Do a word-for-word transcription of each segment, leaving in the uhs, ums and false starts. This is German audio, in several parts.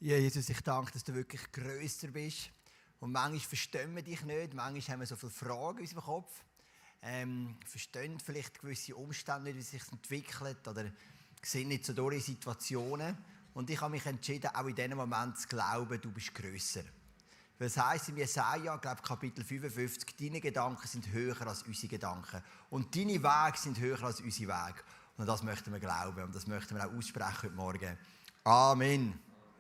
Ja, Jesus, ich danke, dass du wirklich grösser bist. Und manchmal verstehen wir dich nicht, manchmal haben wir so viele Fragen in unserem Kopf. Ähm, verstehen vielleicht gewisse Umstände nicht, wie es sich entwickelt oder sehen nicht so durch Situationen. Und ich habe mich entschieden, auch in diesem Moment zu glauben, du bist grösser. Weil es heisst im Jesaja, glaube Kapitel fünfundfünfzig, deine Gedanken sind höher als unsere Gedanken. Und deine Wege sind höher als unsere Wege. Und das möchten wir glauben und das möchten wir auch aussprechen heute Morgen. Amen.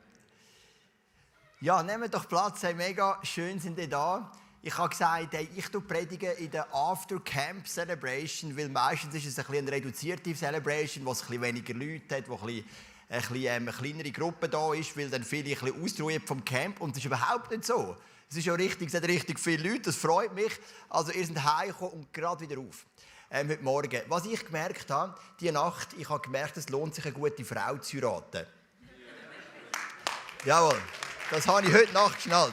Ja, nehmt doch Platz, hey, mega schön sind ihr da. Ich habe gesagt, hey, ich predige in der After-Camp Celebration, weil meistens ist es ein bisschen eine reduzierte Celebration, wo es ein bisschen weniger Leute hat, wo ein bisschen, ein bisschen ähm, eine kleinere Gruppe da ist, weil dann viele ein bisschen ausruhen vom Camp. Und das ist überhaupt nicht so. Es ist ja richtig, es hat richtig viele Leute, das freut mich. Also ihr seid heimgekommen und gerade wieder auf. Ähm, heute Morgen. Was ich gemerkt habe, diese Nacht, ich habe gemerkt, es lohnt sich, eine gute Frau zu heiraten. Jawohl. Das habe ich heute Nacht geschnallt.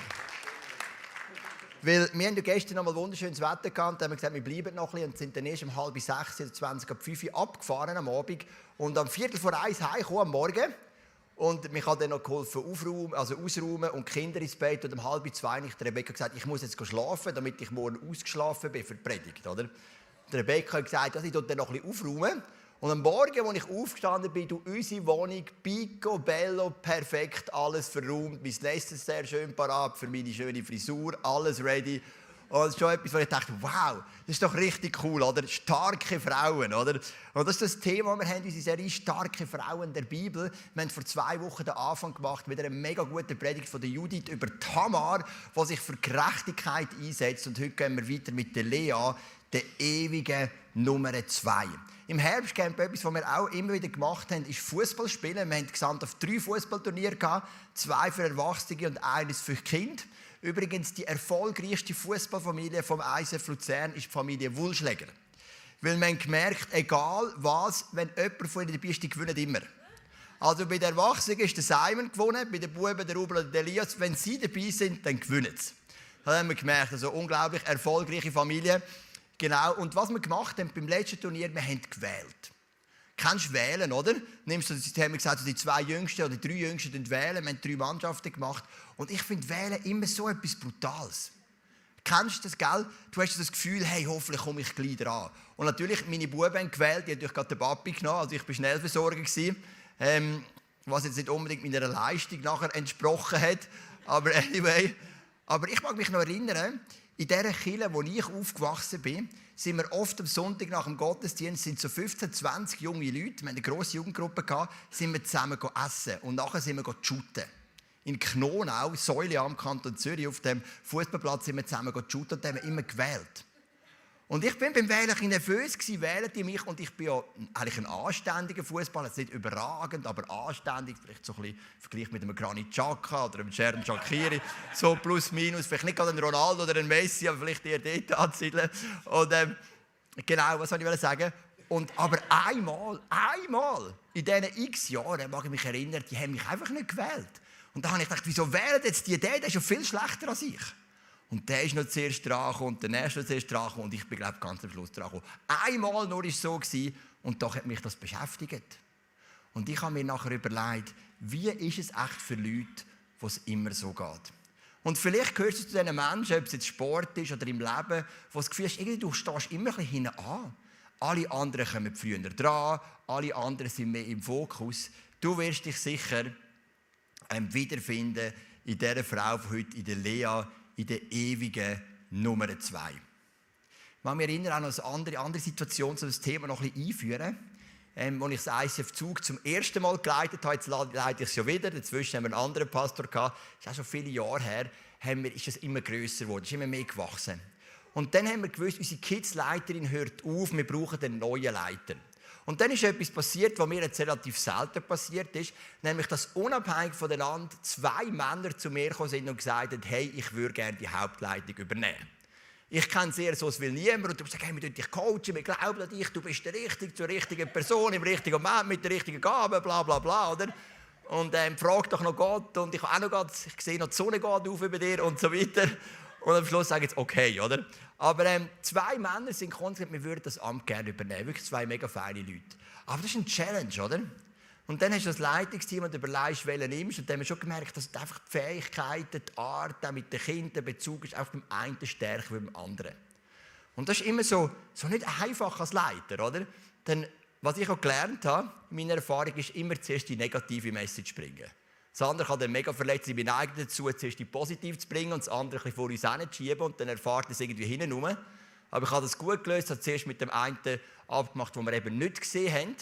Weil wir haben ja gestern noch mal wunderschönes Wetter gehabt und haben gesagt, wir bleiben noch ein bisschen und sind dann erst um halb sechs oder zwanzig ab fünf Uhr abgefahren am Abend und am Viertel vor eins heimgekommen am Morgen. Und mich hat dann noch geholfen, aufräumen, also ausräumen und die Kinder ins Bett. Und um halb zwei habe ich der Rebecca gesagt, ich muss jetzt schlafen, damit ich morgen ausgeschlafen bin für die Predigt. Oder? Die Rebecca hat gesagt, dass ich dann noch ein bisschen aufräumen. Und am Morgen, als ich aufgestanden bin, du, unsere Wohnung, picobello, perfekt, alles verräumt, mein Nest ist sehr schön parat für meine schöne Frisur, alles ready. Und das ist schon etwas, wo ich dachte, wow, das ist doch richtig cool, oder? Starke Frauen, oder? Und das ist das Thema, wir haben unsere Serie «Starke Frauen» der Bibel. Wir haben vor zwei Wochen den Anfang gemacht mit einer mega guten Predigt von der Judith über Tamar, die sich für Gerechtigkeit einsetzt. Und heute gehen wir weiter mit der Lea, der ewigen Nummer zwei. Im Herbstcamp, etwas, was wir auch immer wieder gemacht haben, ist Fußball spielen. Wir haben gesamt auf drei Fußballturniere gehabt, zwei für Erwachsene und eines für Kinder. Übrigens, die erfolgreichste Fußballfamilie vom I S F Luzern ist die Familie Wulschläger. Weil man gemerkt, egal was, wenn jemand von ihnen dabei ist, die gewinnen immer. Also bei den Erwachsenen ist der Simon gewonnen, bei den Buben der Rubel und der Elias. Wenn sie dabei sind, dann gewinnen sie. Das haben wir gemerkt. Also unglaublich erfolgreiche Familie. Genau, und was wir gemacht haben beim letzten Turnier, wir haben gewählt. Kennst du wählen, oder? Nimmst du, das haben wir gesagt, die zwei Jüngsten oder die drei Jüngsten wählen. Wir haben drei Mannschaften gemacht. Und ich finde Wählen immer so etwas Brutales. Kennst du das, gell? Du hast das Gefühl, hey, hoffentlich komme ich gleich dran. Und natürlich, meine Buben haben gewählt, die haben natürlich gerade den Papi genommen, also ich war Schnellversorger gewesen, ähm, was jetzt nicht unbedingt meiner Leistung nachher entsprochen hat. Aber anyway, aber ich mag mich noch erinnern, in dieser Kirche, wo ich aufgewachsen bin, sind wir oft am Sonntag nach dem Gottesdienst, sind so fünfzehn, zwanzig junge Leute, wir hatten eine grosse Jugendgruppe, gehabt, sind wir zusammen essen und nachher sind wir shooten. In Knonau, Säule am Kanton Zürich, auf dem Fußballplatz sind wir zusammen shooten und haben wir immer gewählt. Und ich bin beim Wählen ein nervös gewesen, wählen die mich und ich bin ja eigentlich ein anständiger Fußballer, jetzt nicht überragend, aber anständig, vielleicht so ein bisschen im Vergleich mit einem Granit Xhaka oder einem Xherdan Shaqiri, so plus minus, vielleicht nicht gerade ein Ronaldo oder ein Messi, aber vielleicht eher dort anzusiedeln. Und ähm, genau, was soll ich sagen? Und, aber einmal, einmal in diesen x Jahren, mag ich mich erinnern, die haben mich einfach nicht gewählt. Und da habe ich gedacht, wieso wählen jetzt die den? Der ist ja viel schlechter als ich. Und der ist noch zuerst dran und der nächste noch zuerst dran und ich bin, glaube ich, ganz am Schluss dran gekommen. Einmal nur war es so gewesen, und doch hat mich das beschäftigt. Und ich habe mir nachher überlegt, wie ist es echt für Leute, wo es immer so geht. Und vielleicht gehörst du zu diesen Menschen, ob es jetzt Sport ist oder im Leben, wo das Gefühl hast, irgendwie, du stehst immer ein bisschen hinten an. Alle anderen kommen früher dran, alle anderen sind mehr im Fokus. Du wirst dich sicher ähm, wiederfinden in dieser Frau von heute, in der Lea, in der ewigen Nummer zwei. Ich kann mich erinnern an eine andere, andere Situation, um das Thema noch ein bisschen einführen. Ähm, als ich das I S F-Zug zum ersten Mal geleitet habe, jetzt leite ich es ja wieder, dazwischen haben wir einen anderen Pastor gehabt, das ist auch schon viele Jahre her, haben wir, ist es immer grösser geworden, ist immer mehr gewachsen. Und dann haben wir gewusst, unsere Kids-Leiterin hört auf, wir brauchen einen neuen Leiter. Und dann ist etwas passiert, was mir jetzt relativ selten passiert ist, nämlich, dass unabhängig voneinander zwei Männer zu mir gekommen sind und gesagt haben, hey, ich würde gerne die Hauptleitung übernehmen. Ich kenne sehr so, es will niemand. Und du sagst, hey, wir coachen dich coachen, wir glauben an dich, du bist der Richtige, zur richtigen Person, im richtigen Moment, mit der richtigen Gabe, bla bla bla, oder? Und ähm, frag doch noch Gott und ich, auch noch Gott, ich sehe noch die Sonne geht auf über dir und so weiter. Und am Schluss sagen sie, okay, oder? Aber ähm, zwei Männer sind gekommen und gesagt, wir würden das Amt gerne übernehmen. Wirklich zwei mega feine Leute. Aber das ist eine Challenge, oder? Und dann hast du das Leitungsteam und überlegst, welchen nimmst. Und dann haben wir schon gemerkt, dass einfach die Fähigkeiten, die Art, auch mit den Kindern, der Bezug ist auf dem einen stärker als beim anderen. Und das ist immer so, so nicht einfach als Leiter, oder? Denn was ich auch gelernt habe, in meiner Erfahrung, ist immer zuerst die negative Message bringen. Das andere kann dann mega verletzt sein, ich bin eignet dazu, zuerst die positiv zu bringen und das andere ein bisschen vor uns hinzuschieben und dann erfahrt es irgendwie hinten rum. Aber ich habe das gut gelöst, habe zuerst mit dem einen abgemacht, den wir eben nicht gesehen haben.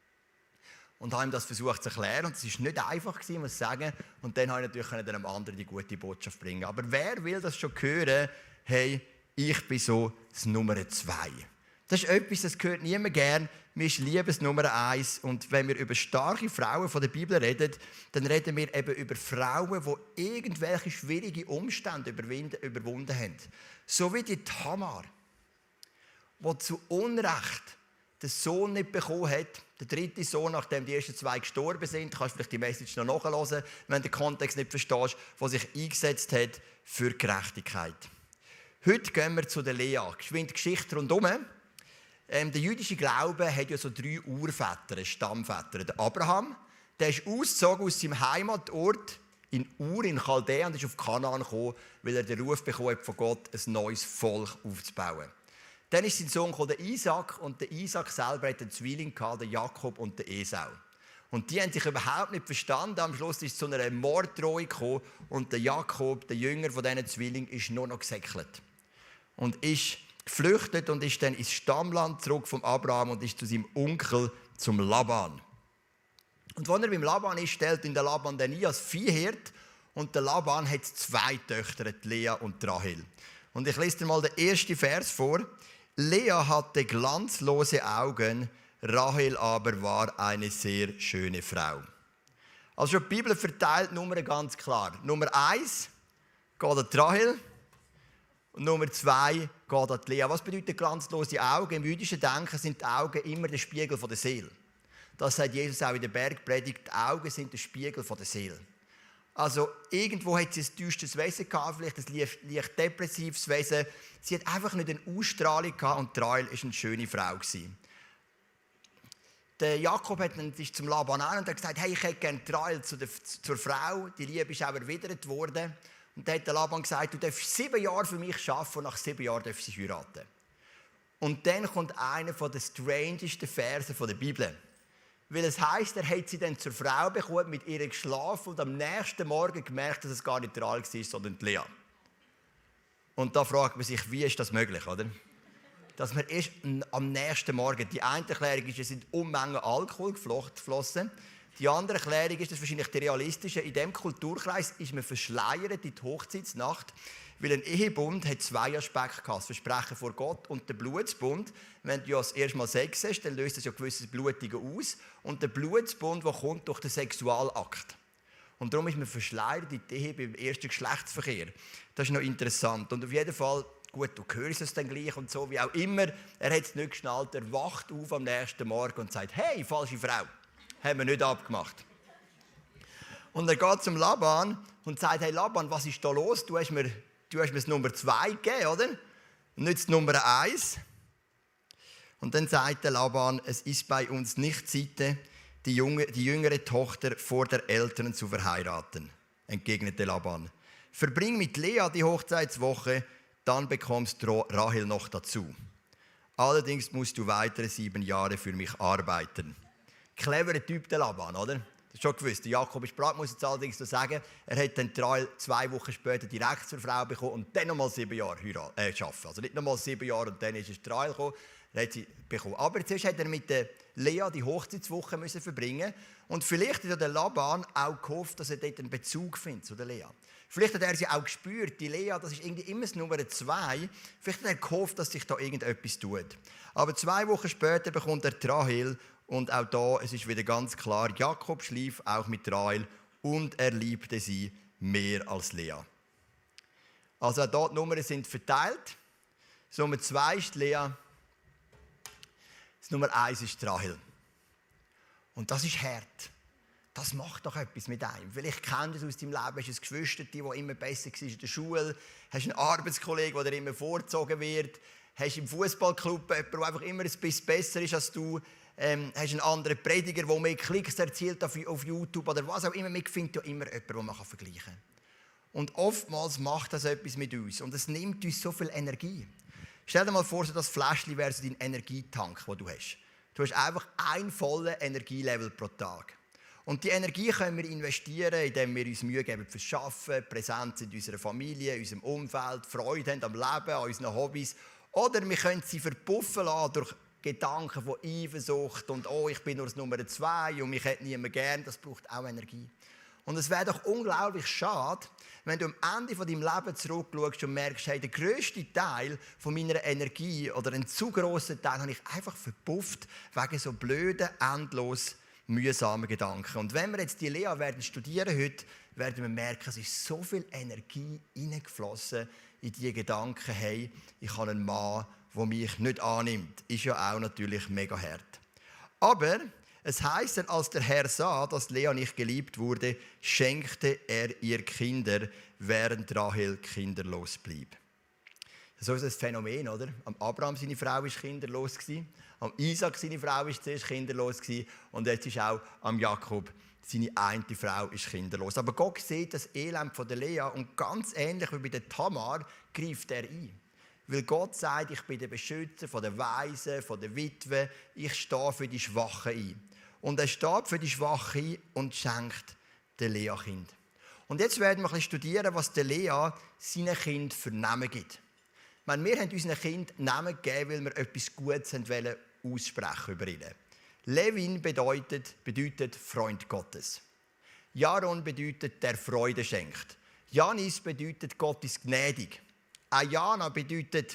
Und habe ihm das versucht zu erklären. Und es war nicht einfach, muss ich sagen. Und dann habe ich natürlich dem anderen die gute Botschaft bringen. Aber wer will das schon hören? Hey, ich bin so das Nummer zwei. Das ist etwas, das hört niemand gern. Mir ist Liebes Nummer eins. Und wenn wir über starke Frauen von der Bibel reden, dann reden wir eben über Frauen, die irgendwelche schwierigen Umstände überwunden haben. So wie die Tamar, die zu Unrecht den Sohn nicht bekommen hat. Der dritte Sohn, nachdem die ersten zwei gestorben sind, kannst du vielleicht die Message noch nachhören, wenn du den Kontext nicht verstehst, der sich eingesetzt hat für Gerechtigkeit. Heute gehen wir zu der Lea. Geschwind Geschichte rundherum. Ähm, der jüdische Glaube hat ja so drei Urväter, Stammväter. Der Abraham, der ist ausgezogen aus seinem Heimatort in Ur in Chaldea und ist auf Kanaan gekommen, weil er den Ruf bekommen hat von Gott, ein neues Volk aufzubauen. Dann ist sein Sohn der Isaac und der Isaac selber hatte einen Zwilling, den Jakob und den Esau. Und die haben sich überhaupt nicht verstanden. Am Schluss ist es zu einer Morddrohung gekommen und der Jakob, der Jünger von diesen Zwillingen, ist nur noch gesäckelt. Und ist geflüchtet und ist dann ins Stammland zurück vom Abraham und ist zu seinem Onkel, zum Laban. Und als er beim Laban ist, stellt ihn der Laban dann ein als Viehhirt und der Laban hat zwei Töchter, die Lea und die Rahel. Und ich lese dir mal den ersten Vers vor. Lea hatte glanzlose Augen, Rahel aber war eine sehr schöne Frau. Also die Bibel verteilt Nummern ganz klar. Nummer eins geht an die Rahel und Nummer zwei geht an die Lea. Was bedeutet glanzlose Augen? Im jüdischen Denken sind die Augen immer der Spiegel der Seele. Das sagt Jesus auch in der Bergpredigt. Die Augen sind der Spiegel der Seele. Also irgendwo hat sie ein düsteres Wesen gehabt, vielleicht ein leicht, leicht depressives Wesen. Sie hat einfach nicht eine Ausstrahlung gehabt und Rahel war eine schöne Frau. Der Jakob hat dann, ist zum Laban an und hat gesagt, hey, ich hätte gerne Rahel zu der, zur Frau. Die Liebe ist auch erwidert worden. Und dann hat der Laban gesagt, du darfst sieben Jahre für mich arbeiten und nach sieben Jahren darfst du sie heiraten. Und dann kommt einer der strangesten Verse der Bibel. Weil es heisst, er hat sie dann zur Frau bekommen, mit ihr geschlafen und am nächsten Morgen gemerkt, dass es gar nicht Rahel war, sondern die Lea. Und da fragt man sich, wie ist das möglich, oder? Dass man erst am nächsten Morgen, die eine Erklärung ist, es sind Unmengen Alkohol geflossen. Die andere Erklärung ist, das ist wahrscheinlich die realistische, in diesem Kulturkreis ist man verschleiert in die Hochzeitsnacht, weil ein Ehebund hat zwei Aspekte gehabt, das Versprechen vor Gott und der Blutsbund. Wenn du ja das erste Mal Sex hast, dann löst das ja gewisses Blutigen aus. Und der Blutsbund, der kommt durch den Sexualakt. Und darum ist man verschleiert in die Ehe beim ersten Geschlechtsverkehr. Das ist noch interessant. Und auf jeden Fall, gut, du hörst es dann gleich und so, wie auch immer. Er hat es nicht geschnallt, er wacht auf am nächsten Morgen und sagt, hey, falsche Frau, haben wir nicht abgemacht. Und er geht zum Laban und sagt, hey Laban, was ist da los? Du hast mir, du hast mir das Nummer zwei gegeben, oder? Nicht das Nummer eins. Und dann sagt der Laban, es ist bei uns nicht Sitte, die, junge, die jüngere Tochter vor der Eltern zu verheiraten, entgegnete Laban. Verbring mit Lea die Hochzeitswoche, dann bekommst du Rahel noch dazu. Allerdings musst du weitere sieben Jahre für mich arbeiten. Cleverer Typ, der Laban, oder? Das ist schon gewusst. Der Jakob ist bereit, muss jetzt allerdings so sagen. Er hat dann Rahel zwei Wochen später direkt zur Frau bekommen und dann nochmal sieben Jahre heiraten, äh, arbeiten. Also nicht nochmal sieben Jahre und dann ist es Rahel gekommen. Er hat sie bekommen. Aber zuerst hat er mit der Lea die Hochzeitswoche müssen verbringen. Und vielleicht hat der Laban auch gehofft, dass er dort einen Bezug findet zu der Lea. Vielleicht hat er sie auch gespürt. Die Lea, das ist irgendwie immer das Nummer zwei. Vielleicht hat er gehofft, dass sich da irgendetwas tut. Aber zwei Wochen später bekommt er Rahel. Und auch da, es ist wieder ganz klar, Jakob schlief auch mit Rahel und er liebte sie mehr als Lea. Also auch da die Nummern sind verteilt. Das Nummer zwei ist Lea. Das Nummer eins ist Rahel. Und das ist hart. Das macht doch etwas mit einem. Vielleicht kennst du es aus deinem Leben, hast du ein Geschwister, der immer besser war in der Schule, hast einen Arbeitskollegen, der immer vorgezogen wird, hast im Fußballclub jemanden, der einfach immer ein bisschen besser ist als du, ähm, hast einen anderen Prediger, der mehr Klicks erzielt auf, auf YouTube oder was auch immer. Man findet ja immer jemanden, den man vergleichen kann. Und oftmals macht das etwas mit uns und es nimmt uns so viel Energie. Stell dir mal vor, so das Fläschchen wäre so dein Energietank, den du hast. Du hast einfach ein volles Energielevel pro Tag. Und die Energie können wir investieren, indem wir uns Mühe geben fürs Arbeiten, präsent sind in unserer Familie, in unserem Umfeld, Freude haben am Leben, an unseren Hobbys. Oder wir können sie verpuffen lassen durch Gedanken von Eifersucht und «Oh, ich bin nur das Nummer zwei und mich hat niemand gern». Das braucht auch Energie. Und es wäre doch unglaublich schade, wenn du am Ende von deinem Leben zurückschaust und merkst, hey, der grösste Teil von meiner Energie oder einen zu grossen Teil habe ich einfach verpufft wegen so blöden, endlos mühsamen Gedanken. Und wenn wir jetzt die Lea werden studieren heute, werden wir merken, es ist so viel Energie hineingeflossen in diese Gedanken, hey, ich habe einen Mann, der mich nicht annimmt. Ist ja auch natürlich mega hart. Aber es heisst dann, als der Herr sah, dass Lea nicht geliebt wurde, schenkte er ihr Kinder, während Rahel kinderlos blieb. So ist das Phänomen, oder? Am Abraham, seine Frau, war kinderlos. Am Isaac, seine Frau, war zuerst kinderlos. Und jetzt ist auch am Jakob, seine eine Frau, ist kinderlos. Aber Gott sieht das Elend von der Lea und ganz ähnlich wie bei der Tamar greift er ein. Weil Gott sagt, ich bin der Beschützer von der Waisen, von der Witwe, ich stehe für die Schwachen ein. Und er steht für die Schwachen ein und schenkt der Lea Kind. Und jetzt werden wir ein bisschen studieren, was der Lea seinen Kind für Namen gibt. Ich meine, wir haben unseren Kind Namen gegeben, weil wir etwas Gutes wollen aussprechen über ihn. Levin bedeutet, bedeutet Freund Gottes. Jaron bedeutet, der Freude schenkt. Janis bedeutet, Gott ist gnädig. Ayana bedeutet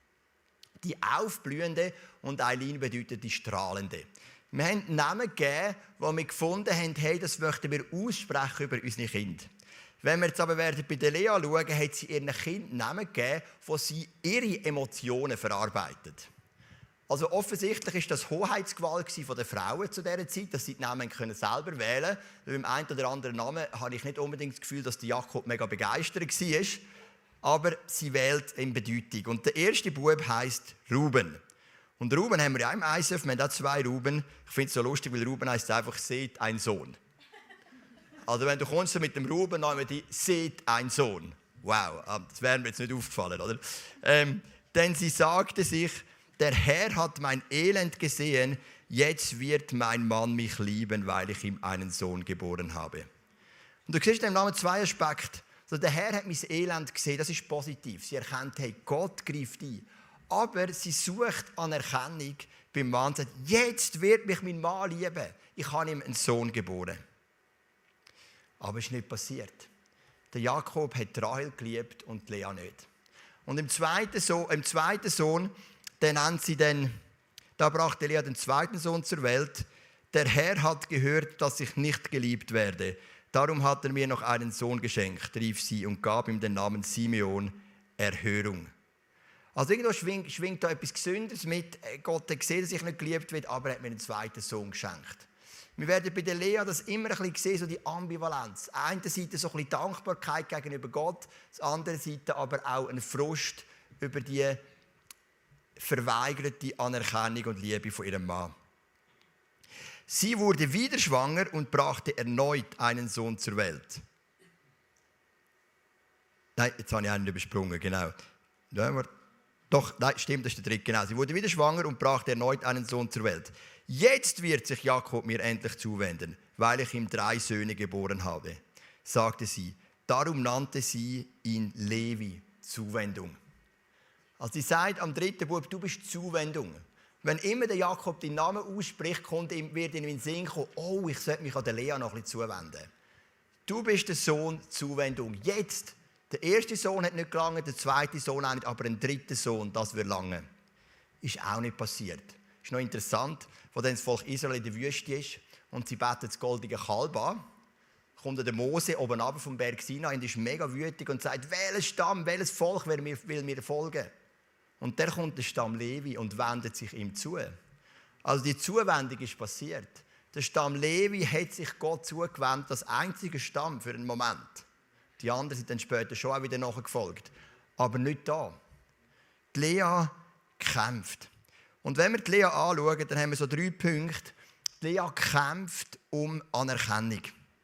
die Aufblühende und Eileen bedeutet die Strahlende. Wir haben Namen gegeben, die wir gefunden haben, hey, das möchten wir aussprechen über unsere Kinder. Wenn wir jetzt aber bei der Lea schauen, hat sie ihren Kindern Namen gegeben, wo sie ihre Emotionen verarbeitet. Also offensichtlich war das Hoheitsgewalt der Frauen zu dieser Zeit, dass sie die Namen selber wählen können. Beim einen oder anderen Namen habe ich nicht unbedingt das Gefühl, dass Jakob mega begeistert war. Aber sie wählt in Bedeutung. Und der erste Bub heisst Ruben. Und Ruben haben wir ja im I S F, wir haben auch zwei Ruben. Ich finde es so lustig, weil Ruben heisst einfach «seht ein Sohn». Also wenn du kommst mit dem Ruben, dann haben wir die «seht ein Sohn». Wow, das wäre mir jetzt nicht aufgefallen, oder? Ähm, denn sie sagte sich, der Herr hat mein Elend gesehen, jetzt wird mein Mann mich lieben, weil ich ihm einen Sohn geboren habe. Und du siehst in dem Namen zwei Aspekte. Also der Herr hat mein Elend gesehen, das ist positiv. Sie erkennt, hey, Gott greift ein. Aber sie sucht Anerkennung beim Mann und sagt, jetzt wird mich mein Mann lieben. Ich habe ihm einen Sohn geboren. Aber es ist nicht passiert. Der Jakob hat Rahel geliebt und Lea nicht. Und im zweiten Sohn, im zweiten Sohn den nennt sie dann, da brachte Lea den zweiten Sohn zur Welt. Der Herr hat gehört, dass ich nicht geliebt werde. Darum hat er mir noch einen Sohn geschenkt, rief sie und gab ihm den Namen Simeon, Erhörung. Also irgendwo schwingt, schwingt da etwas Gesünderes mit. Gott hat gesehen, dass ich nicht geliebt werde, aber er hat mir einen zweiten Sohn geschenkt. Wir werden bei der Lea das immer ein bisschen sehen, so die Ambivalenz. Auf der einen Seite so ein bisschen Dankbarkeit gegenüber Gott, auf der anderen Seite aber auch ein Frust über die verweigerte Anerkennung und Liebe von ihrem Mann. Sie wurde wieder schwanger und brachte erneut einen Sohn zur Welt. Nein, jetzt habe ich einen übersprungen, genau. Doch, nein, stimmt, das ist der dritte, genau. Sie wurde wieder schwanger und brachte erneut einen Sohn zur Welt. Jetzt wird sich Jakob mir endlich zuwenden, weil ich ihm drei Söhne geboren habe, sagte sie. Darum nannte sie ihn Levi, Zuwendung. Also sie sagt am dritten Bub, du bist Zuwendung. Wenn immer der Jakob deinen Namen ausspricht, kommt ihm, wird ihm in den Sinn kommen, oh, ich sollte mich an der Lea noch ein bisschen zuwenden. Du bist der Sohn Zuwendung. Jetzt, der erste Sohn hat nicht gelangt, der zweite Sohn auch nicht, aber ein dritter Sohn, das wird lange. Ist auch nicht passiert. Ist noch interessant, wo dann das Volk Israel in der Wüste ist und sie beten das goldige Kalb an, kommt der Mose oben runter vom Berg Sinai und ist mega wütig und sagt, welches Stamm, welches Volk will mir, will mir folgen? Und der kommt der Stamm Levi und wendet sich ihm zu. Also die Zuwendung ist passiert. Der Stamm Levi hat sich Gott zugewendet, das einzige Stamm für einen Moment. Die anderen sind dann später schon auch wieder nachgefolgt. Aber nicht da. Die Lea kämpft. Und wenn wir die Lea anschauen, dann haben wir so drei Punkte. Die Lea kämpft um Anerkennung.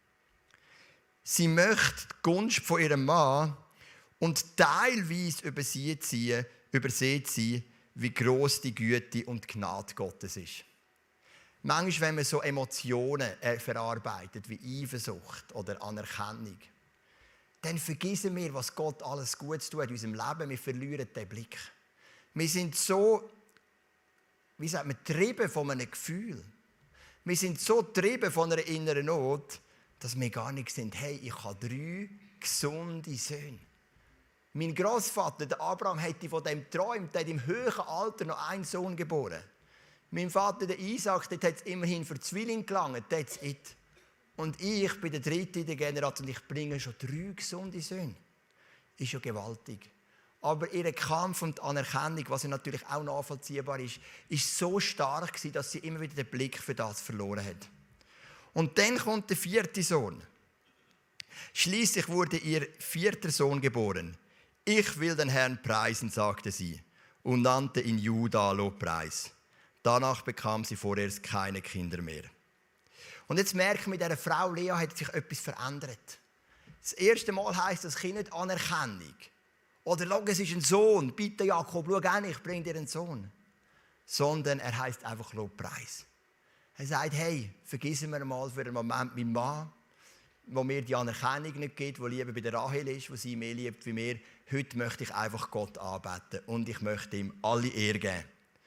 Sie möchte die Gunst von ihrem Mann und teilweise übersieht sie, übersieht sie, wie gross die Güte und die Gnade Gottes ist. Manchmal, wenn man so Emotionen verarbeitet, wie Eifersucht oder Anerkennung, dann vergessen wir, was Gott alles Gutes tut in unserem Leben. Wir verlieren den Blick. Wir sind so, wie sagt man, getrieben von einem Gefühl. Wir sind so getrieben von einer inneren Not, dass wir gar nicht sind. Hey, ich habe drei gesunde Söhne. Mein Großvater, der Abraham, hätte von dem geträumt, der hat im hohen Alter noch einen Sohn geboren. Mein Vater, der Isaac, der hat es immerhin für Zwillinge gelangt, that's it. Und ich bin der Dritte in der Generation und ich bringe schon drei gesunde Söhne. Ist ja gewaltig. Aber ihr Kampf und die Anerkennung, was ja natürlich auch nachvollziehbar ist, ist so stark gewesen, dass sie immer wieder den Blick für das verloren hat. Und dann kommt der vierte Sohn. Schließlich wurde ihr vierter Sohn geboren. Ich will den Herrn preisen, sagte sie, und nannte ihn Juda Lobpreis. Danach bekam sie vorerst keine Kinder mehr. Und jetzt merken wir, dieser Frau Lea hat sich etwas verändert. Das erste Mal heisst das Kind nicht Anerkennung. Oder schau, es ist ein Sohn. Bitte Jakob, schau an, ich bringe dir einen Sohn. Sondern er heisst einfach Lobpreis. Er sagt, hey, vergessen wir mal für einen Moment meinen Mann, wo mir die Anerkennung nicht gibt, wo Liebe bei der Rahel ist, wo sie mehr liebt wie mir. Heute möchte ich einfach Gott anbeten und ich möchte ihm alle Ehre geben.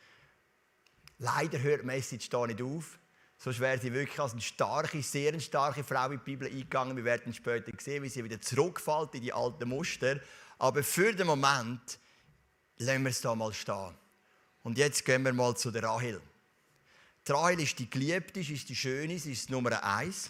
Leider hört die Message da nicht auf. Sonst wäre sie wirklich als eine starke, sehr starke Frau in die Bibel eingegangen. Wir werden später sehen, wie sie wieder zurückfällt in die alten Muster. Aber für den Moment lassen wir es da mal stehen. Und jetzt gehen wir mal zu der Rahel. Die Rahel ist die Geliebte, sie ist die Schöne, sie ist die Nummer eins.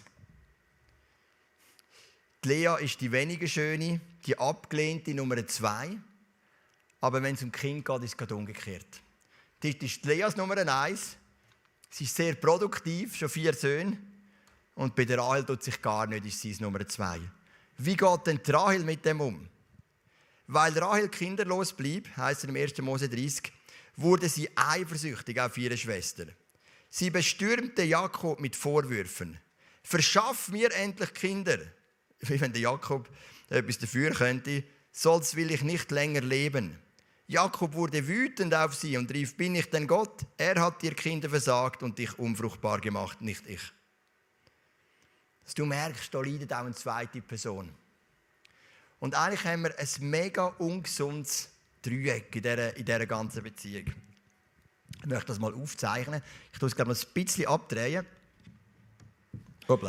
Die Lea ist die weniger Schöne, die abgelehnte Nummer zwei. Aber wenn es um Kind geht, ist es gerade umgekehrt. Das ist die Leas Nummer eins. Sie ist sehr produktiv, schon vier Söhne. Und bei der Rahel tut sich gar nicht, ist sie das Nummer zwei. Wie geht denn die Rahel mit dem um? Weil Rahel kinderlos blieb, heisst es im ersten Mose dreißig, wurde sie eifersüchtig auf ihre Schwester. Sie bestürmte Jakob mit Vorwürfen. Verschaff mir endlich Kinder. Wie wenn der Jakob etwas dafür könnte, sonst will ich nicht länger leben. Jakob wurde wütend auf sie und rief, bin ich denn Gott? Er hat dir Kinder versagt und dich unfruchtbar gemacht, nicht ich. Dass du merkst, da leidet auch eine zweite Person. Und eigentlich haben wir ein mega ungesundes Dreieck in dieser, in dieser ganzen Beziehung. Ich möchte das mal aufzeichnen. Ich tue es glaube ich ein bisschen abdrehen. Hoppla.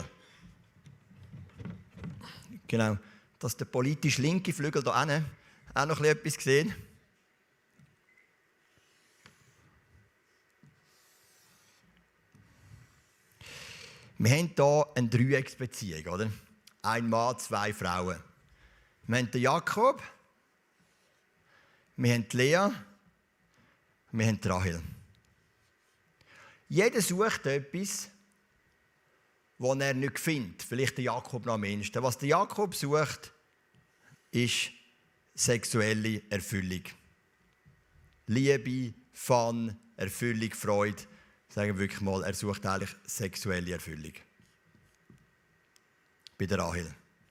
Genau, dass der politisch linke Flügel hier hinten auch noch etwas sehen. Wir haben hier eine Dreiecksbeziehung, oder? Ein Mann, zwei Frauen. Wir haben den Jakob, wir haben die Lea, wir haben die Rahel. Jeder sucht etwas, was er nicht findet. Vielleicht der Jakob noch am ehesten. Was der Jakob sucht, ist sexuelle Erfüllung. Liebe, Fun, Erfüllung, Freude. Sagen wir wirklich mal, er sucht eigentlich sexuelle Erfüllung. Bei der Rahel.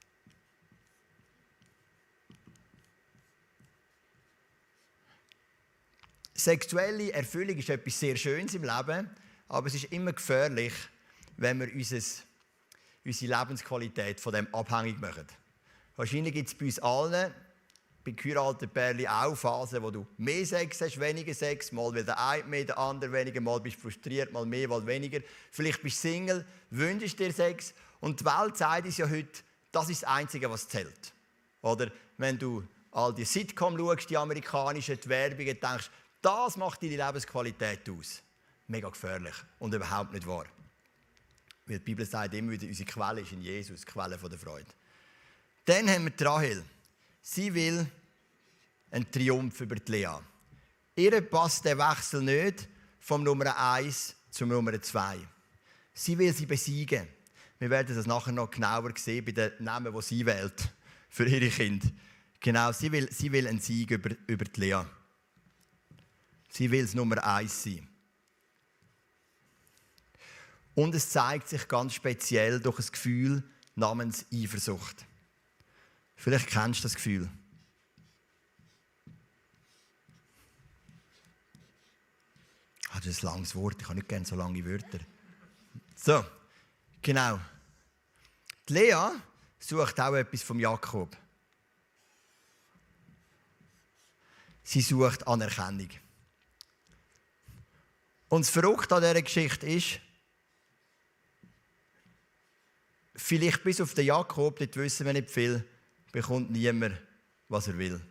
Sexuelle Erfüllung ist etwas sehr Schönes im Leben, aber es ist immer gefährlich, wenn wir unseres, unsere Lebensqualität von dem abhängig machen. Wahrscheinlich gibt es bei uns allen, bei geheirateten Pärchen auch Phasen, wo du mehr Sex hast, weniger Sex, mal will der eine mehr, der andere weniger, mal bist du frustriert, mal mehr, mal weniger. Vielleicht bist du Single, wünschst dir Sex und die Welt sagt uns ja heute, das ist das Einzige, was zählt. Oder wenn du all die Sitcom schaust, die amerikanischen, die Werbungen, denkst, das macht deine Lebensqualität aus. Mega gefährlich und überhaupt nicht wahr. Weil die Bibel sagt immer wieder, unsere Quelle ist in Jesus, die Quelle der Freude. Dann haben wir die Rahel. Sie will einen Triumph über die Lea. Ihr passt der Wechsel nicht vom Nummer eins zum Nummer zwei. Sie will sie besiegen. Wir werden das nachher noch genauer sehen bei den Namen, die sie wählt für ihre Kinder. Genau, sie will, sie will einen Sieg über, über die Lea. Sie will das Nummer eins sein. Und es zeigt sich ganz speziell durch ein Gefühl namens Eifersucht. Vielleicht kennst du das Gefühl. Ah, das ist ein langes Wort, ich habe nicht gerne so lange Wörter. So, genau. Die Lea sucht auch etwas vom Jakob. Sie sucht Anerkennung. Und das Verrückte an dieser Geschichte ist, vielleicht bis auf den Jakob, dort wissen wir nicht viel, bekommt niemand, was er will.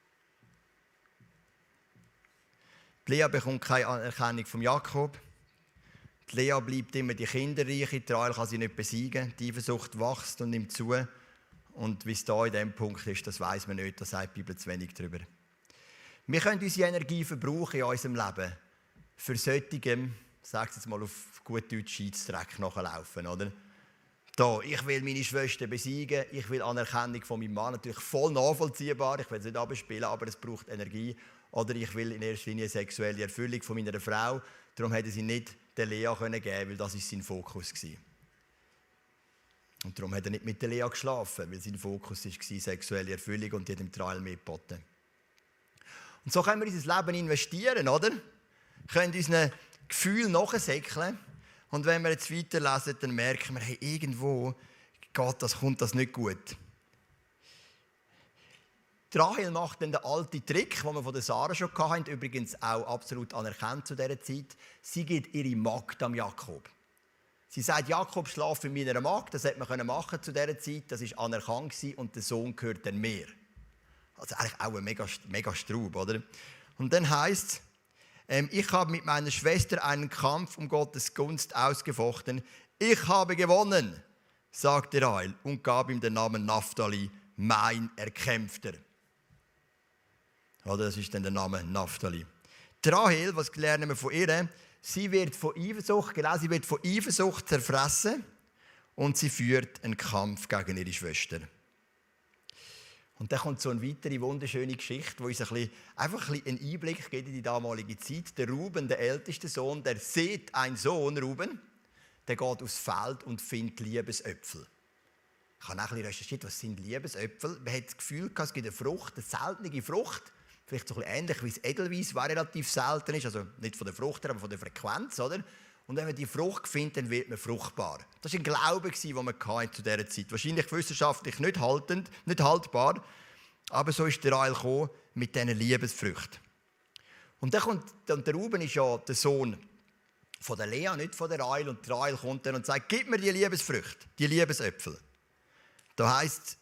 Die Lea bekommt keine Anerkennung vom Jakob. Die Lea bleibt immer die Kinderreiche, die Rahel kann sie nicht besiegen. Die Eifersucht wächst und nimmt zu. Und wie es da in diesem Punkt ist, das weiss man nicht, da sagt die Bibel zu wenig darüber. Wir können unsere Energie verbrauchen in unserem Leben für solchen, sag es jetzt mal auf gut Deutsch, Scheissdreck nachlaufen, oder? Da, ich will meine Schwester besiegen, ich will Anerkennung von meinem Mann, natürlich voll nachvollziehbar, ich will es nicht abspielen, aber es braucht Energie. Oder ich will in erster Linie sexuelle Erfüllung von meiner Frau, darum hätte sie nicht der Lea geben können, weil das sein Fokus war. Und darum hat er nicht mit der Lea geschlafen, weil sein Fokus war sexuelle Erfüllung und die hat ihm Trail mehr geboten. Und so können wir unser Leben investieren, oder? Wir können unseren Gefühlen nachsäckeln. Und wenn wir jetzt weiterlesen, dann merken wir, hey, irgendwo geht das, kommt das nicht gut. Die Rahel macht dann den alten Trick, den wir von der Sarah schon hatten, übrigens auch absolut anerkannt zu dieser Zeit. Sie gibt ihre Magd am Jakob. Sie sagt, Jakob schlaf mit meiner Magd, das hätte man machen zu dieser Zeit, das war anerkannt und der Sohn gehört dann mehr. Also eigentlich auch ein mega, mega Straub, oder? Und dann heisst es, ähm, ich habe mit meiner Schwester einen Kampf um Gottes Gunst ausgefochten. Ich habe gewonnen, sagte Rahel und gab ihm den Namen Naphtali, mein Erkämpfter. Oder das ist dann der Name Naphtali. Die Rahel, was lernen wir von ihr? Sie wird von Eifersucht, genau, sie wird von Eifersucht zerfressen und sie führt einen Kampf gegen ihre Schwester. Und dann kommt so eine weitere wunderschöne Geschichte, die uns ein bisschen, einfach ein bisschen einen Einblick gibt in die damalige Zeit. Der Ruben, der älteste Sohn, der sieht einen Sohn, Ruben, der geht aufs Feld und findet Liebesäpfel. Ich habe auch ein bisschen recherchiert, was sind Liebesäpfel. Man hat das Gefühl, es gibt eine Frucht, eine seltene Frucht, vielleicht so ein bisschen ähnlich wie das Edelweiss, was relativ selten ist, also nicht von der Frucht her, aber von der Frequenz, oder? Und wenn man die Frucht findet, dann wird man fruchtbar. Das war ein Glaube, den man zu dieser Zeit hatte. Wahrscheinlich wissenschaftlich nicht haltend, nicht haltbar, aber so ist der Rahel gekommen mit diesen Liebesfrüchten. Und dann kommt, und der Ruben ist ja der Sohn von der Lea, nicht von der Rahel. Und die Rahel kommt dann und sagt, gib mir die Liebesfrüchte, die Liebesäpfel. Da heisst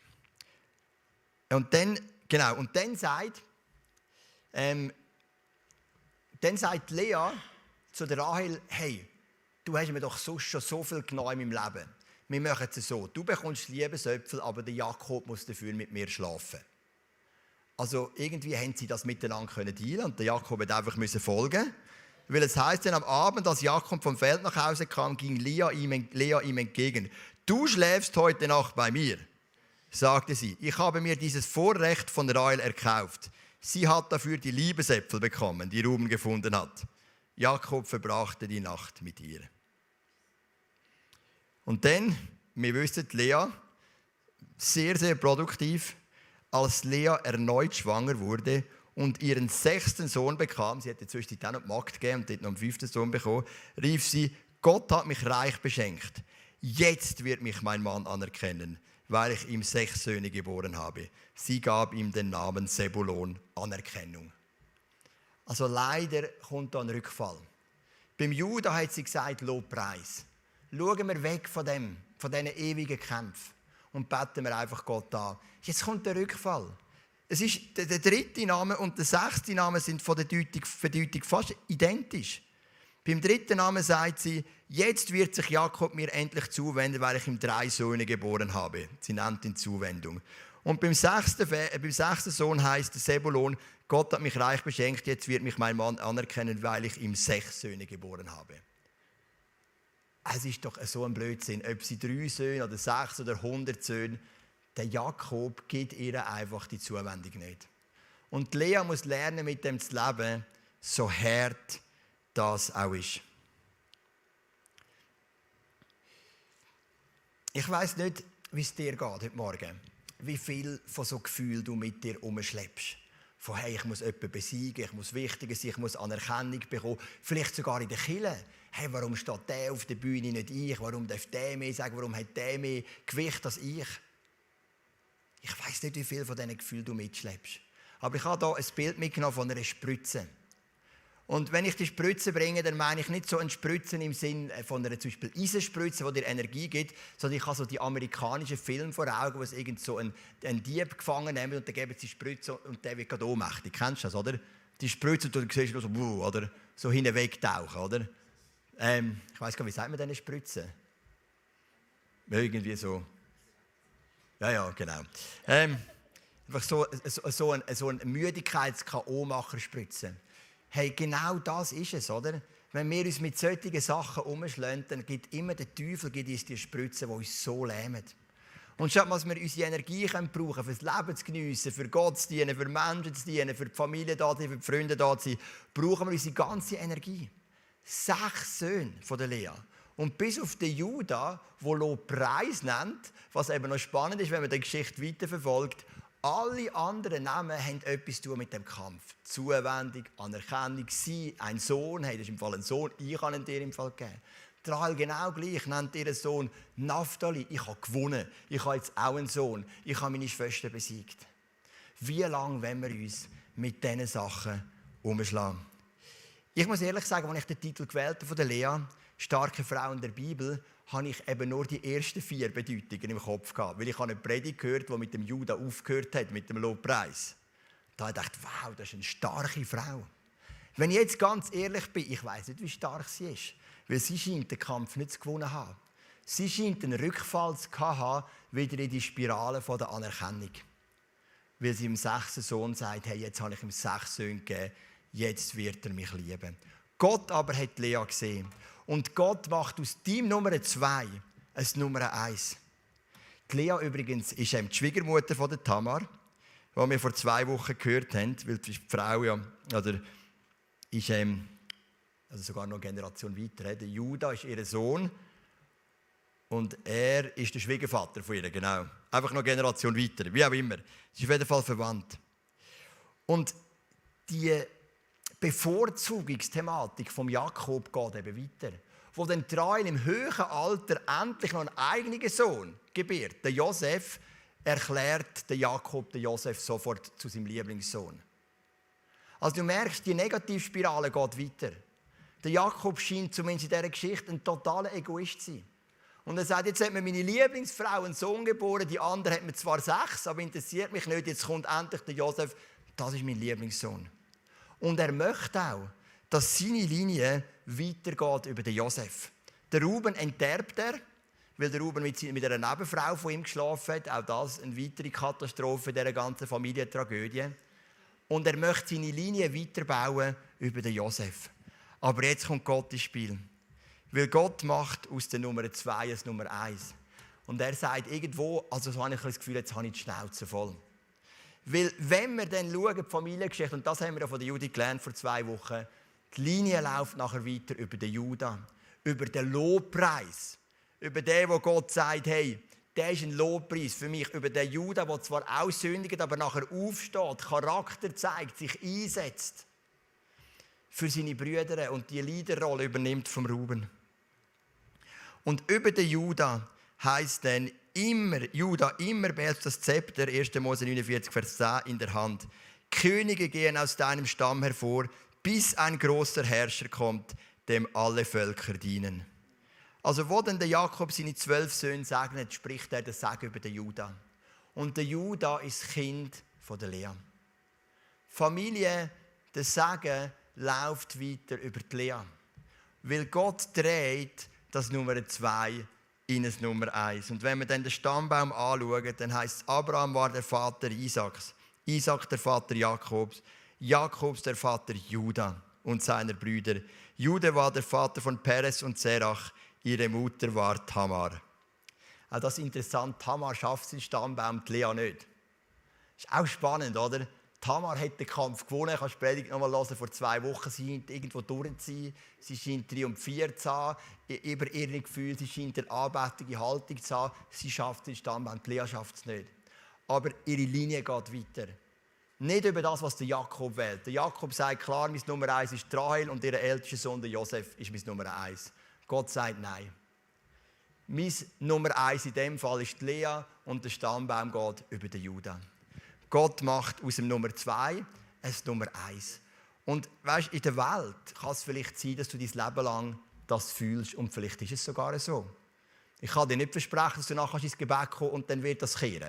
und dann, genau, und dann sagt, ähm, dann sagt Lea zu der Rahel, hey, du hast mir doch sonst schon so viel genommen in meinem Leben. Wir machen es so, du bekommst Liebesäpfel, aber der Jakob muss dafür mit mir schlafen. Also irgendwie haben sie das miteinander dealen und der Jakob hat einfach folgen. Weil es heisst dann am Abend, als Jakob vom Feld nach Hause kam, ging Lea ihm, Lea ihm entgegen. Du schläfst heute Nacht bei mir, sagte sie. Ich habe mir dieses Vorrecht von Rahel erkauft. Sie hat dafür die Liebesäpfel bekommen, die Ruben gefunden hat. Jakob verbrachte die Nacht mit ihr. Und dann, wir wissen, Lea, sehr, sehr produktiv, als Lea erneut schwanger wurde und ihren sechsten Sohn bekam, sie hatte zwischendurch auch noch die Magd gegeben und dort noch einen fünften Sohn bekommen, rief sie, Gott hat mich reich beschenkt. Jetzt wird mich mein Mann anerkennen, weil ich ihm sechs Söhne geboren habe. Sie gab ihm den Namen Sebulon, Anerkennung. Also leider kommt da ein Rückfall. Beim Judah hat sie gesagt, Lobpreis. Schauen wir weg von dem, von diesen ewigen Kämpfen und beten wir einfach Gott an. Jetzt kommt der Rückfall. Es ist, der, der dritte Name und der sechste Name sind von der Bedeutung fast identisch. Beim dritten Namen sagt sie, jetzt wird sich Jakob mir endlich zuwenden, weil ich ihm drei Söhne geboren habe. Sie nennt ihn Zuwendung. Und beim sechsten, äh, beim sechsten Sohn heisst Sebulon, Gott hat mich reich beschenkt, jetzt wird mich mein Mann anerkennen, weil ich ihm sechs Söhne geboren habe. Es ist doch so ein Blödsinn, ob sie drei Söhne oder sechs oder hundert Söhne, der Jakob gibt ihr einfach die Zuwendung nicht. Und Lea muss lernen, mit dem zu leben, so hart das auch ist. Ich weiss nicht, wie es dir geht heute Morgen. Wie viel von so Gefühlen du mit dir herumschleppst. Von hey, ich muss jemanden besiegen, ich muss wichtiger sein, ich muss Anerkennung bekommen. Vielleicht sogar in der Kirche. Hey, warum steht der auf der Bühne nicht ich? Warum darf der mehr sagen? Warum hat der mehr Gewicht als ich? Ich weiss nicht, wie viel von diesen Gefühlen du mitschleppst. Aber ich habe hier ein Bild mitgenommen von einer Spritze. Und wenn ich die Spritze bringe, dann meine ich nicht so eine Spritze im Sinn von einer zum Beispiel Eisenspritze, die dir Energie gibt, sondern ich habe so die amerikanischen Filme vor Augen, wo es irgend so einen, einen Dieb gefangen nehmen und dann geben sie die Spritze und der wird gerade ohnmächtig. Kennst du das, oder? Die Spritze, und du siehst nur so, oder? So hinwegtauchen, oder? Ähm, ich weiss gar nicht, wie sagt man diese Spritze? Irgendwie so. Ja, ja, genau. Ähm, einfach so, so, so ein, so ein Müdigkeits-K O-Macher-Spritze. Hey, genau das ist es, oder? Wenn wir uns mit solchen Sachen umschlagen, dann gibt immer der Teufel gibt uns die Spritzen, die uns so lähmen. Und statt dass wir unsere Energie können brauchen fürs Leben zu geniessen, für Gott zu dienen, für Menschen zu dienen, für die Familie da zu sein, für die Freunde da zu sein, brauchen wir unsere ganze Energie. Sechs Söhne von der Lea. Und bis auf den Juda, der Lobpreis nennt, was eben noch spannend ist, wenn man die Geschichte weiterverfolgt, alle anderen Namen haben etwas zu tun mit dem Kampf. Zuwendung, Anerkennung, sie, ein Sohn, hey, das ist im Fall ein Sohn, ich habe ihn dir im Fall gegeben. Rahel genau gleich, nennt ihren Sohn Naphtali, ich habe gewonnen, ich habe jetzt auch einen Sohn, ich habe meine Schwester besiegt. Wie lange wollen wir uns mit diesen Sachen umschlagen? Ich muss ehrlich sagen, als ich den Titel gewählt habe von der Lea, «Starke Frau in der Bibel», habe ich eben nur die ersten vier Bedeutungen im Kopf gehabt. Weil ich habe eine Predigt gehört, die mit dem Juda aufgehört hat, mit dem Lobpreis. Da habe ich gedacht, wow, das ist eine starke Frau. Wenn ich jetzt ganz ehrlich bin, ich weiss nicht, wie stark sie ist. Weil sie scheint den Kampf nicht zu gewonnen zu haben. Sie scheint einen Rückfall zu haben, wieder in die Spirale von der Anerkennung. Weil sie im sechsten Sohn sagt, hey, jetzt habe ich ihm sechs Söhne gegeben, jetzt wird er mich lieben. Gott aber hat Lea gesehen. Und Gott macht aus Team Nummer zwei ein Nummer eins. Die Lea übrigens ist die Schwiegermutter von der Tamar, die wir vor zwei Wochen gehört haben, weil die Frau ja, oder ist ähm, also sogar noch eine Generation weiter. Der Juda ist ihr Sohn und er ist der Schwiegervater von ihr, genau. Einfach noch eine Generation weiter, wie auch immer. Sie ist auf jeden Fall verwandt. Und die Bevorzugungsthematik von Jakob geht eben weiter. Wo dann Rahel im höheren Alter endlich noch einen eigenen Sohn gebiert. Der Josef erklärt den Jakob, den Josef sofort zu seinem Lieblingssohn. Also du merkst, die Negativspirale geht weiter. Der Jakob scheint zumindest in dieser Geschichte ein totaler Egoist zu sein. Und er sagt, jetzt hat mir meine Lieblingsfrau einen Sohn geboren, die andere hat mir zwar sechs, aber interessiert mich nicht, jetzt kommt endlich der Josef, das ist mein Lieblingssohn. Und er möchte auch, dass seine Linie weitergeht über den Josef. Der Ruben enterbt er, weil der Ruben mit, mit einer Nebenfrau von ihm geschlafen hat. Auch das eine weitere Katastrophe in dieser ganzen Familientragödie. Und er möchte seine Linie weiterbauen über den Josef. Aber jetzt kommt Gott ins Spiel. Weil Gott macht aus der Nummer zwei das Nummer eins. Und er sagt irgendwo, also so habe ich das Gefühl, jetzt habe ich die Schnauze voll. Weil wenn wir dann schauen, die Familiengeschichte, und das haben wir ja von der Judith gelernt vor zwei Wochen, die Linie läuft nachher weiter über den Juda, über den Lobpreis, über den, wo Gott sagt, hey, der ist ein Lobpreis für mich, über den Juda, der zwar auch sündigt, aber nachher aufsteht, Charakter zeigt, sich einsetzt für seine Brüder und die Leaderrolle übernimmt vom Ruben. Und über den Juda heisst dann, immer, Juda, immer behältst das Zepter, erster Mose neunundvierzig, Vers zehn, in der Hand. Könige gehen aus deinem Stamm hervor, bis ein großer Herrscher kommt, dem alle Völker dienen. Also wo dann der Jakob seine zwölf Söhne segnet, spricht er das Segen über den Juda. Und der Juda ist das Kind von der Lea. Familie, der Segen läuft weiter über die Lea. Weil Gott dreht das Nummer zwei in das Nummer eins. Und wenn wir dann den Stammbaum anschauen, dann heisst es, Abraham war der Vater Isaaks, Isaak der Vater Jakobs, Jakobs der Vater Juda und seiner Brüder. Juda war der Vater von Perez und Serach, ihre Mutter war Tamar. Auch das ist interessant, Tamar schafft seinen Stammbaum, die Lea nicht. Ist auch spannend, oder? Tamar hat den Kampf gewonnen. Ich habe die Predigt noch mal hören, vor zwei Wochen. Sie scheint irgendwo durch zu sein. Sie scheint triumphiert zu haben über ihre Gefühle. Sie scheint eine anbetende Haltung zu haben. Sie schafft den Stammband, Lea schafft es nicht. Aber ihre Linie geht weiter. Nicht über das, was der Jakob wählt. Der Jakob sagt klar, mein Nummer eins ist Rahel und ihr ältester Sohn, der Josef, ist mein Nummer eins. Gott sagt nein. Mein Nummer eins in dem Fall ist Lea und der Stammbaum geht über den Juda. Gott macht aus dem Nummer zwei ein Nummer eins. Und weißt, in der Welt kann es vielleicht sein, dass du dein Leben lang das fühlst und vielleicht ist es sogar so. Ich kann dir nicht versprechen, dass du nachher ins Gebet kommst und dann wird das kehren.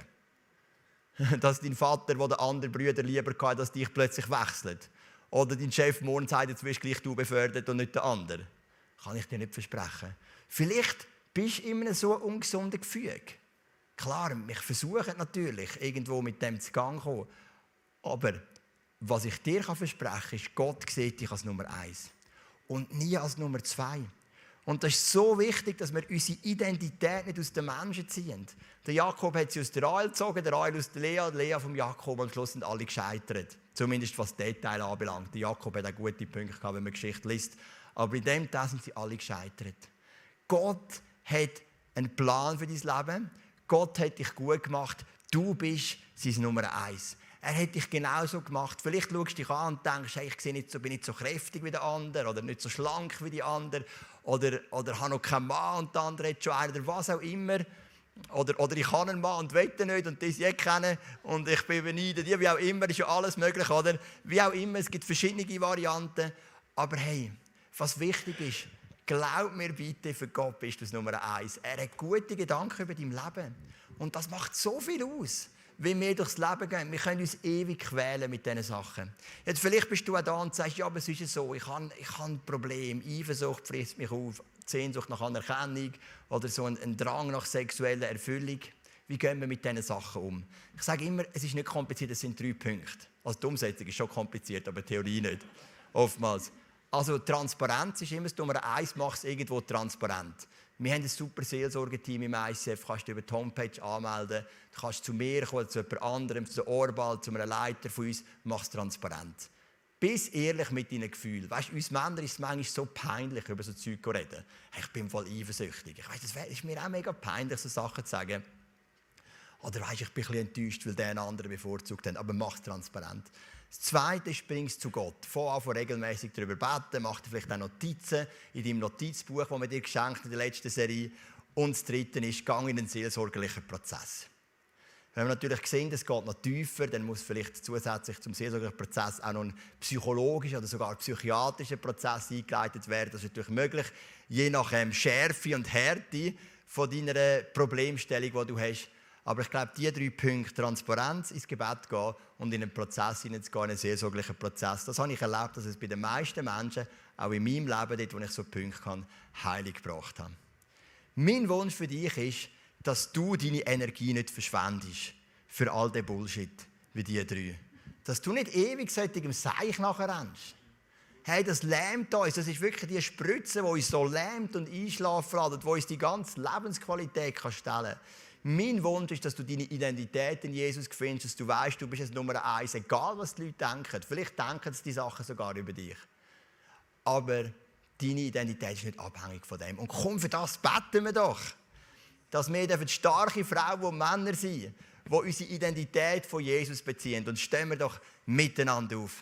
Dass dein Vater, der den anderen Brüder lieber hatte, dass dich plötzlich wechselt. Oder dein Chef morgen sagt, jetzt wirst gleich du befördert und nicht der andere. Kann ich dir nicht versprechen. Vielleicht bist du in einem so ungesunden Gefüge. Klar, ich versuche natürlich, irgendwo mit dem zu Gang zu kommen. Aber was ich dir versprechen kann, ist, Gott sieht dich als Nummer eins. Und nie als Nummer zwei. Und das ist so wichtig, dass wir unsere Identität nicht aus den Menschen ziehen. Der Jakob hat sie aus der Rahel gezogen, der Rahel aus der Lea, der Lea vom Jakob. Am Schluss sind alle gescheitert. Zumindest was Detail anbelangt. Der Jakob hat auch gute Punkte gehabt, wenn man Geschichte liest. Aber in dem Teil sind sie alle gescheitert. Gott hat einen Plan für dein Leben. Gott hat dich gut gemacht. Du bist sein Nummer eins. Er hat dich genauso gemacht. Vielleicht schaust du dich an und denkst, hey, ich sehe nicht so, bin nicht so kräftig wie der andere oder nicht so schlank wie die andere oder, oder habe noch keinen Mann und der andere hat schon einen oder was auch immer. Oder, oder ich habe einen Mann und will ihn nicht und die sie kennen und ich bin beneidet. Wie auch immer, ist ja alles möglich. Oder? Wie auch immer, es gibt verschiedene Varianten. Aber hey, was wichtig ist, glaub mir bitte, für Gott bist du das Nummer eins. Er hat gute Gedanken über dein Leben. Und das macht so viel aus, wie wir durchs Leben gehen. Wir können uns ewig quälen mit diesen Sachen. Jetzt vielleicht bist du auch da und sagst, ja, aber es ist ja so, ich habe, ich habe ein Problem. Eifersucht frisst mich auf, Sehnsucht nach Anerkennung oder so ein, ein Drang nach sexueller Erfüllung. Wie gehen wir mit diesen Sachen um? Ich sage immer, es ist nicht kompliziert, es sind drei Punkte. Also die Umsetzung ist schon kompliziert, aber die Theorie nicht. Oftmals. Also Transparenz ist immer das Nummer eins, mach es irgendwo transparent. Wir haben ein super Seelsorgeteam im I C F, du kannst dich über die Homepage anmelden, du kannst zu mir kommen, zu jemand anderem, zu Orbal, zu einem Leiter von uns, mach es transparent. Bist ehrlich mit deinen Gefühlen. Weißt, uns Männer ist es manchmal so peinlich, über so Zeug zu reden. Hey, ich bin voll eifersüchtig. Ich weiss, das ist mir auch mega peinlich, so Sachen zu sagen. Oder weißt, ich bin ein bisschen enttäuscht, weil der einen anderen bevorzugt hat. Aber mach es transparent. Das Zweite ist, bring es zu Gott. Fang an, regelmäßig darüber beten. Mach dir vielleicht auch Notizen in deinem Notizbuch, das wir dir geschenkt haben in der letzten Serie. Und das Dritte ist, gang in den seelsorgerlichen Prozess. Wenn wir natürlich sehen, es geht noch tiefer, dann muss vielleicht zusätzlich zum seelsorgerlichen Prozess auch noch ein psychologischer oder sogar psychiatrischer Prozess eingeleitet werden. Das ist natürlich möglich, je nach ähm, Schärfe und Härte von deiner Problemstellung, die du hast. Aber ich glaube, diese drei Punkte, Transparenz, ins Gebet gehen und in einen Prozess hineinzugehen, in einen seelsorgerlichen Prozess, das habe ich erlebt, dass es bei den meisten Menschen, auch in meinem Leben, dort, wo ich so Punkte kann, heilig gebracht habe. Mein Wunsch für dich ist, dass du deine Energie nicht verschwendest für all den Bullshit wie die drei. Dass du nicht ewig solchem Seich nachher rennst. Hey, das lähmt uns. Das ist wirklich die Spritze, die uns so lähmt und einschlafen lässt, die uns die ganze Lebensqualität kann stellen kann. Mein Wunsch ist, dass du deine Identität in Jesus findest, dass du weißt, du bist es Nummer eins, egal was die Leute denken. Vielleicht denken sie die Sachen sogar über dich. Aber deine Identität ist nicht abhängig von dem. Und komm, für das beten wir doch. Dass wir starke Frauen und Männer sind, die unsere Identität von Jesus beziehen. Und stehen wir doch miteinander auf.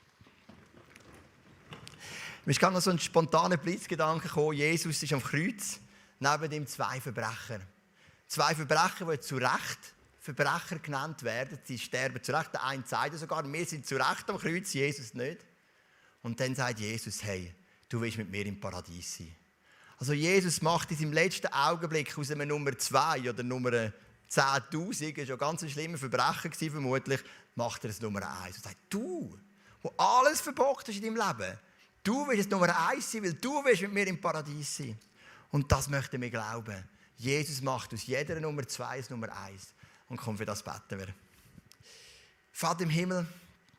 Mir ist gerade noch so ein spontaner Blitzgedanke gekommen. Jesus ist am Kreuz, neben ihm zwei Verbrecher. Zwei Verbrecher, die zu Recht Verbrecher genannt werden. Sie sterben zu Recht. Der eine sagt sogar, wir sind zu Recht am Kreuz, Jesus nicht. Und dann sagt Jesus, hey, du willst mit mir im Paradies sein. Also Jesus macht in seinem letzten Augenblick aus einem Nummer zwei oder Nummer zehntausend, das war ja ganz ein schlimmer Verbrecher vermutlich, macht er es Nummer eins und sagt, du, wo alles verbockt ist in deinem Leben, du willst es Nummer eins sein, weil du willst mit mir im Paradies sein. Und das möchten wir glauben. Jesus macht aus jeder Nummer zwei das Nummer eins. Und komm, für das beten wir. Vater im Himmel,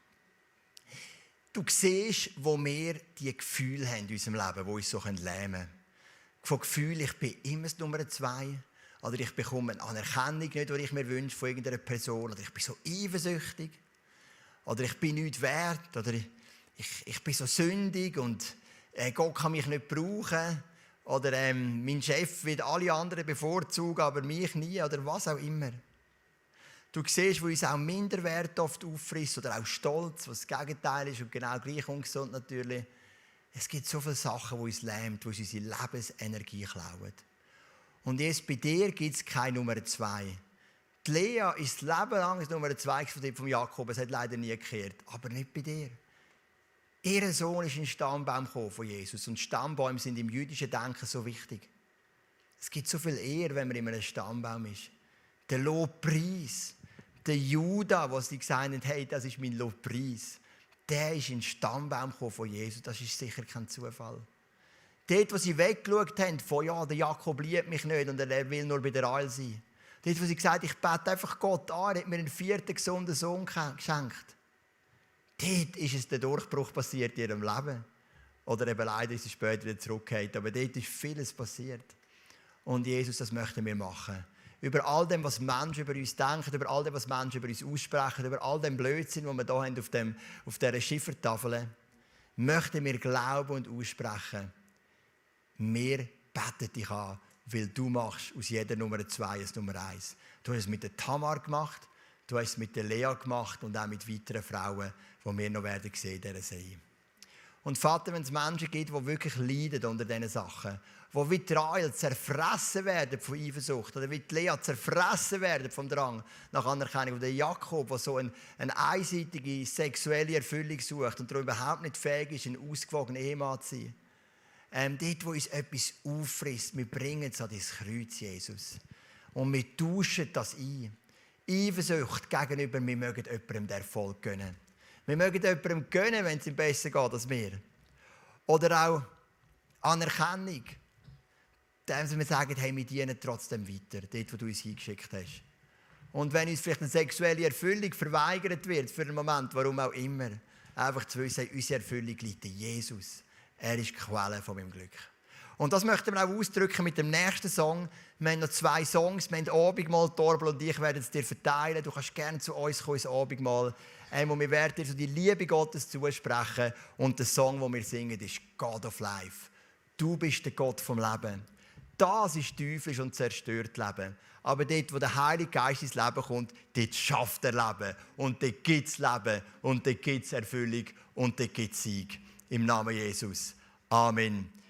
du siehst, wo wir die Gefühle haben in unserem Leben, die uns so lähmen können. Von Gefühlen, ich bin immer das Nummer zwei. Oder ich bekomme eine Anerkennung nicht, die ich mir wünsche von irgendeiner Person. Oder ich bin so eifersüchtig. Oder ich bin nichts wert. Oder ich, ich, ich bin so sündig und äh, Gott kann mich nicht brauchen. Oder ähm, mein Chef wird alle anderen bevorzugen, aber mich nie. Oder was auch immer. Du siehst, wo uns auch Minderwert oft auffrisst oder auch Stolz, was das Gegenteil ist und genau gleich ungesund natürlich. Es gibt so viele Sachen, die uns lähmt, die uns unsere Lebensenergie klauen. Und jetzt bei dir gibt es keine Nummer zwei. Die Lea ist das Leben lang das Nummer zwei von Jakob. Es hat leider nie gekehrt. Aber nicht bei dir. Ihr Sohn ist in den Stammbaum von Jesus. Und Stammbäume sind im jüdischen Denken so wichtig. Es gibt so viel Ehre, wenn man in einem Stammbaum ist. Der Lobpreis. Der Judah, der sie gesagt hat, hey, das ist mein Lobpreis. Der ist in den Stammbaum von Jesus. Das ist sicher kein Zufall. Dort, wo sie weggeschaut haben, von ja, der Jakob liebt mich nicht und er will nur bei der Rahel sein. Dort, wo sie gesagt haben, ich bete einfach Gott an, er hat mir einen vierten gesunden Sohn geschenkt. Dort ist es der Durchbruch passiert in ihrem Leben. Oder eben leider ist sie später wieder zurückgekehrt. Aber dort ist vieles passiert. Und Jesus, das möchten wir machen. Über all dem, was Menschen über uns denken, über all dem, was Menschen über uns aussprechen, über all dem Blödsinn, den wir hier haben auf, dem, auf dieser Schiffertafel, möchten wir glauben und aussprechen. Wir beten dich an, weil du machst aus jeder Nummer zwei eine Nummer eins. Du hast es mit der Tamar gemacht, du hast es mit der Lea gemacht und auch mit weiteren Frauen, die wir noch werden sehen in dieser Serie. Und Vater, wenn es Menschen gibt, die wirklich leiden unter diesen Sachen, die wie die Rahel zerfressen werden von Eifersucht oder wie die Lea zerfressen werden vom Drang nach Anerkennung, oder der Jakob, der so eine, eine einseitige sexuelle Erfüllung sucht und darum überhaupt nicht fähig ist, ein ausgewogener Ehemann zu sein. Ähm, dort, wo uns etwas auffrisst, wir bringen es an dein Kreuz, Jesus. Und wir tauschen das ein. Eifersucht gegenüber, wir mögen jemandem den Erfolg gönnen. Wir mögen jemandem gönnen, wenn es ihm besser geht als wir. Oder auch Anerkennung. Dass wir sagen, hey, wir dienen trotzdem weiter, dort, wo du uns hingeschickt hast. Und wenn uns vielleicht eine sexuelle Erfüllung verweigert wird, für einen Moment, warum auch immer, einfach zu wissen, unsere Erfüllung liegt in Jesus. Er ist die Quelle von meinem Glück. Und das möchten wir auch ausdrücken mit dem nächsten Song. Wir haben noch zwei Songs. Wir haben Abendmahl, Torbel und ich werden es dir verteilen. Du kannst gerne zu uns kommen, ins Abendmahl. Ähm, und wir werden dir so die Liebe Gottes zusprechen. Und der Song, den wir singen, ist God of Life. Du bist der Gott vom Leben. Das ist teuflisch und zerstört Leben. Aber dort, wo der Heilige Geist ins Leben kommt, dort schafft er Leben. Und dort gibt es Leben. Und dort gibt es Erfüllung. Und dort gibt es Sieg. Im Namen Jesus. Amen.